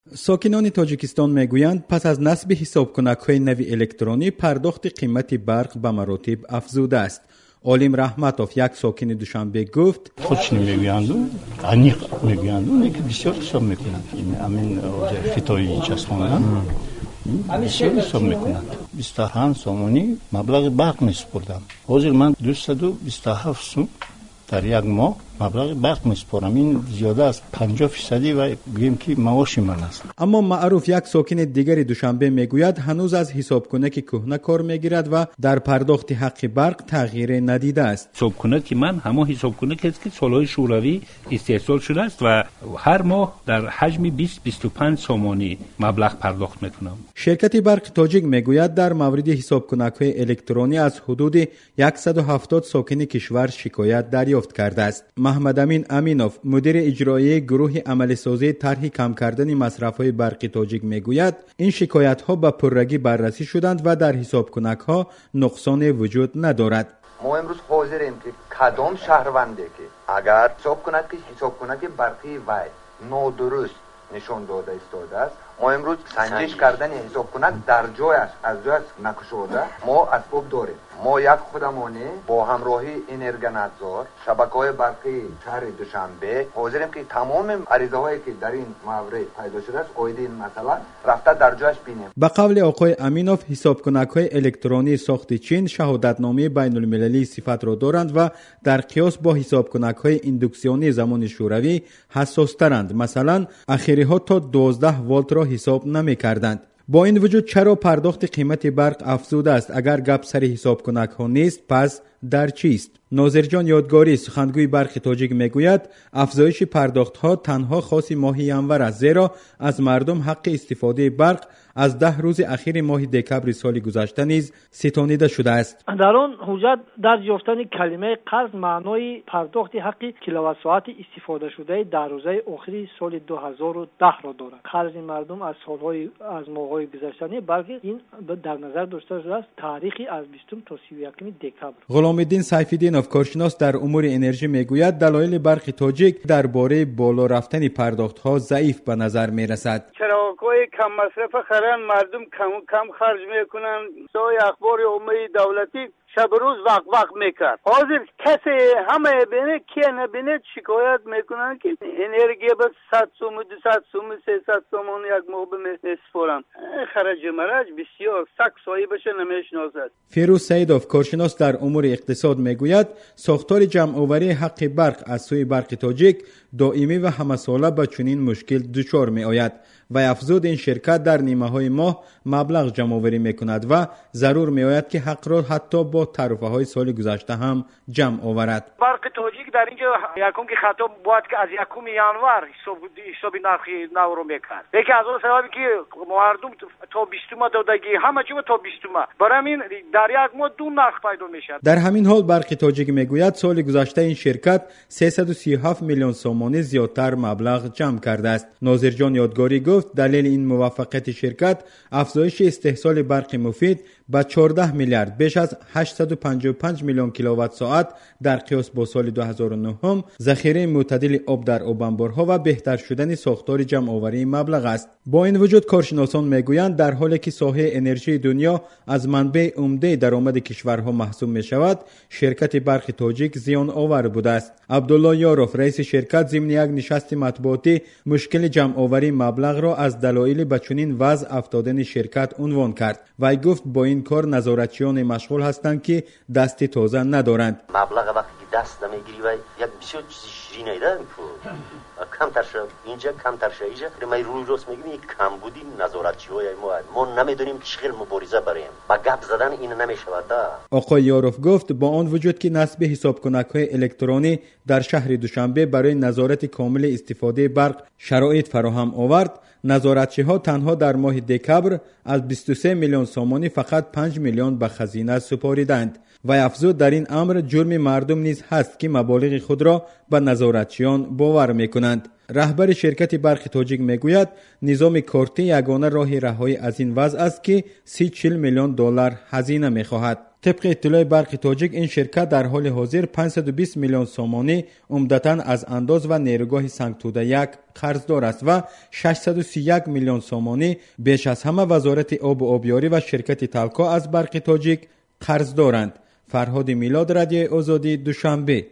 ساکنان تاجیکستان میگویند پس از نصب حسابکنک‌های نوی الکترونی پرداخت قیمت برق به مراتب افزوده است. عالم رحمتوف یک ساکن دوشنبه گفت خودش نمیگویند عمیق میگویند که بسیار حساب میکنند. این همین خطای چسباندن بسیار حساب میکنند. 27 سومانی مبلغ برق میسپردم. حاضر من 227 سوم در یک ماه مبلغ برق میسپارم. این زیاده از 50% و بگیم که معاش من است. اما معروف یک ساکن دیگری دوشنبه میگوید هنوز از حسابکنک کهنه کار میگیرد و در پرداخت حق برق تغییر ندیده است. حسابکنک من همون حسابکنک است که سالهای شوروی استحصال شده است و هر ماه در حجم 20-25 سومانی مبلغ پرداخت میکنم. شرکت برق تاجیک میگوید در مورد حسابکنک‌های الکترونی از حدود 170 ساکن کشور شکایت دریافت کرده است. محمد امین امینوف مدیر اجرایی گروه عملی سازی طرح کم کردن مصرف‌های برق تاجیک میگوید این شکایت‌ها به پررگی بررسی شدند و در حسابکنک‌ها نقصان وجود ندارد. ما امروز حاضریم که کدام شهرونده که اگر حسابکنک برقی وای نادرست نشان داده استاده است، ما امروز سنجش کردن حسابکنک در جایش از جایش نکشوده ما اسباب داریم. ما یک خودمانی با همراهی انرژی‌نظار شبکه‌های برقی شهر دوشنبه حاضریم که تمام عریضه‌هایی که در این مورد پیدا شده است اوید این مسئله رفته در جایش بینیم. به قول آقای امینوف حسابکنک‌های الکترونی ساخت چین شهادتنامه بین‌المللی صفت را دارند و در قیاس با حسابکنک‌های ایندوکسیونی زمان شوروی حساس‌ترند. مثلا اخری‌ها تا 12 ولت را حساب نمی‌کردند. با این وجود چرا پرداخت قیمت برق افزوده است؟ اگر گپ سر حسابکنک ها نیست پس در چیست؟ ناظرجان یادگاری سخنگوی برق تاجیک میگوید افزایش پرداخت ها تنها خاص ماه ینور است، زیرا از مردم حق استفاده برق از 10 روز اخیر ماه دکبر سال گذشته نیز ستانیده شده است. در آن حجت در یافتن کلمه قرض معنای پرداخت حق کیلووات ساعت استفاده شده در روزهای آخری سال 2010 را دارد. قرض مردم از ماه‌های گذشته بلکه این در نظر داشته شده است تاریخی از 20 تا 31 دکبر. غلام‌الدین سیف‌الدینوف کارشناس در امور انرژی میگوید دلایل برق تاجیک درباره بالا رفتن پرداخت‌ها ضعیف به نظر میرسد. چراغ‌های کم مصرف خرن مردم کم خرج میکنن. سوی اخبار عمومی دولتی شب روز وقت میکرد. حاضر کسی همه بینه که نبینه شکایت میکنن که انرژی به 100 سوم 200 سوم 300 سوم یک ماه میسپارن. خرج مرج بسیار سگ سایه بشه نمیشناسد. فیروز سیدوف کارشناس در امور اقتصاد میگوید ساختار جمع آوری حق برق از سوی برق تاجیک دائمی و همساله به چنین مشکل دچار می آید و افزود این شرکت در نیمه های ماه مبلغ جمع آوری می کند و ضرور می آید که حق را حتی با تعرفه های سال گذشته هم جمع آورد. برق تاجیک در اینجا یکم که خطاب بود که از 1 ینور حساب نرخ نو رو میکرد. یکی از اون سببی که مردم تا 20 دادگی همه چی تا 20 برای این در یک ماه دو نرخ پیدا میشه. در همین حال برق تاجیک میگوید سال گذشته این شرکت 337 میلیون سومانی زیادتر مبلغ جمع کرده است. ناظرجان یادگاری گفت دلیل این موفقیت شرکت افزایش استحصال برق مفید با 14 میلیارد بیش از 855 میلیون کیلووات ساعت در قیاس با سال 2009 هم ذخیره معتدل آب در آبانبارها و بهتر شدن ساختار جمع آوری مبلغ است. با این وجود کارشناسان میگویند در حالی که ساحه انرژی دنیا از منبع عمده درآمد کشورها محسوب می شود، شرکت برق تاجیک زیان آور بوده است. عبدالله یاروف رئیس شرکت ضمن یک نشست مطبوعاتی مشکل جمع آوری مبلغ را از دلایل به چنین وضع افتادن شرکت عنوان کرد و گفت با این کار نظارتچیان مشغول هستند که دست تازه ندارند. مبلغ وقتی دست نمیگیری و یک بسیار چیزی شیرین ایده کمتر شد اینجا کمتر شد اینجا ما روی راست میگیم یک کم بودی نظارتچیای ما نمیدونیم چقدر مبارزه بریم با گپ زدن این نمیشود. آقای یاروف گفت با آن وجود که نصب حسابکنک‌های الکترونی در شهر دوشنبه برای نظارت کامل استفاده برق شرایط فراهم آورد، نظارتچی‌ها تنها در ماه دکبر از 23 میلیون سومانی فقط 5 میلیون به خزینه سپاریدند و افزود در این امر جرم مردم نیز نیز هست که مبالغ خود را به نظارتچیان باور میکنند. رهبر شرکت برق تاجیک میگوید نظام کارتی یگانه راه رهایی از این وضع است که 30-40 میلیون دلار هزینه میخواهد. طبق اطلاع برق تاجیک این شرکت در حال حاضر 520 میلیون سومانی عمدتاً از انداز و نیروگاه سنگتوده 1 قرضدار است و 631 میلیون سومانی بیش از همه وزارت آب و آبیاری و شرکت تلکا از برق تاجیک قرض دارند. فرهاد میلاد، رادیو آزادی، دوشنبه.